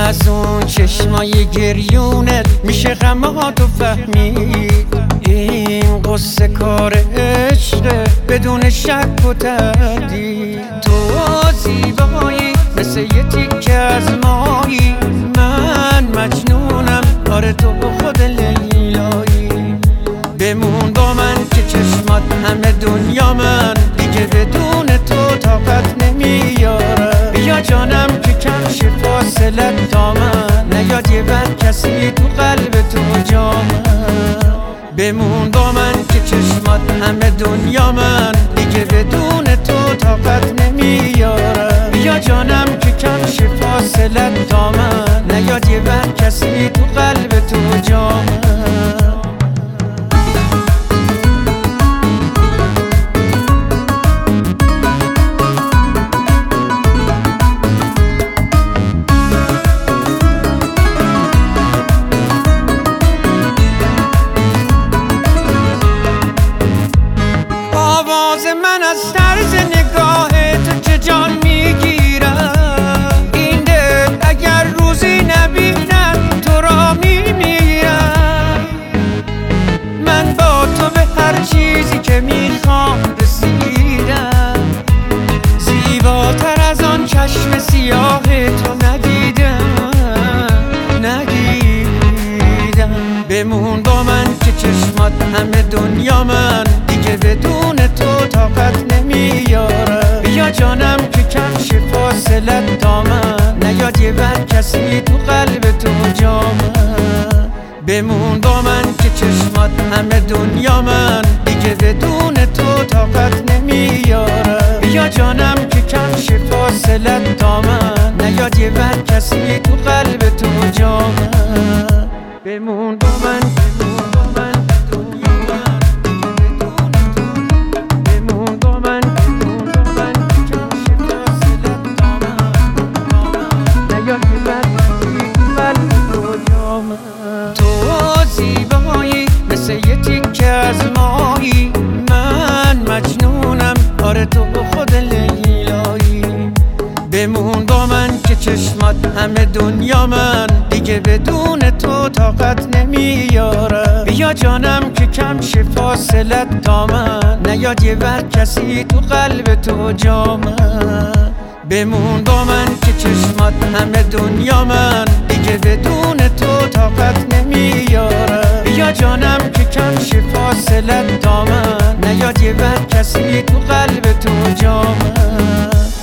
از اون چشمای گریونت میشه غماتو فهمید. این قصه کار عشقه بدون شک و تردید. تو زیبایی مثل یه تیکه از مایی، من مجنونم آره تو خود لیلایی. بمون با من که چشمات همه دنیا من دیگه بدون تو طاقت نمیاره. بیا جانم که کم شه فاصلت تا من، نیاد یه بر کسی تو قلب تو جا من. بمون با من که چشمات همه دنیا من دیگه بدون تو طاقت نمیاره. بیا جانم که کم شه فاصلت تا من، نیاد یه بر کسی تو قلب تو جا من. من از طرز نگاه تو چه جان میگیرم. این دل اگر روزی نبینم تو را میمیرم. من با تو به هر چیزی که میخوام رسیدم. زیباتر از آن چشم سیاه تو ندیدم. بمون با من که چشمات همه دنیا من دیگه بدون تو طاقت نمیاره. بیا جانم که کم شه فاصلت تا من، نیاد یه بر کسی تو قلب تو جا من. بمون با من که چشمات همه دنیا من دیگه بدون تو طاقت نمیاره. بیا جانم که کم شه فاصلت تا من، نیاد یه بر کسی تو قلب تو جا من. بمون با من، بمون با من دنیا من بمون با من، بمون با من کم شه فاصلت تا من، نیاد یه بر کسی تو قلب تو جا من. تو زیبایی مثل یه تیکه از مایی، من مجنونم آره تو خود لیلایی. بمون با من که چشمات همه دنیا من دیگه بدون تو طاقت نمیاره. بیا جانم که کم شه فاصلت تا من، نیاد یه بر کسی تو قلب تو جا من. بمون با من که چشمات همه دنیا من دیگه بدون تو طاقت نمیاره. بیا جانم که کم شه فاصلت تا من، نیاد یه بر کسی تو قلب تو جا من.